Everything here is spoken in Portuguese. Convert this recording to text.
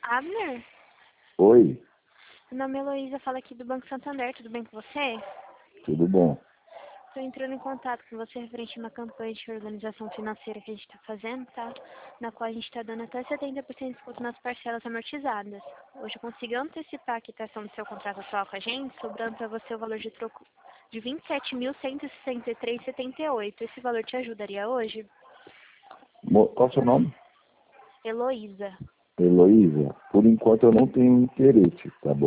Abner? Oi, Meu nome é Heloísa, falo aqui do Banco Santander, tudo bem com você? tudo bom? Estou entrando em contato com você referente a uma campanha de organização financeira que a gente está fazendo, tá? Na qual a gente está dando até 70% de desconto nas parcelas amortizadas. Hoje eu consegui antecipar a quitação do seu contrato atual com a gente, sobrando para você o valor de troco de R$ 27.163,78. Esse valor te ajudaria hoje? Qual é o seu nome? Heloísa. Heloísa. Por enquanto eu não tenho interesse, tá bom?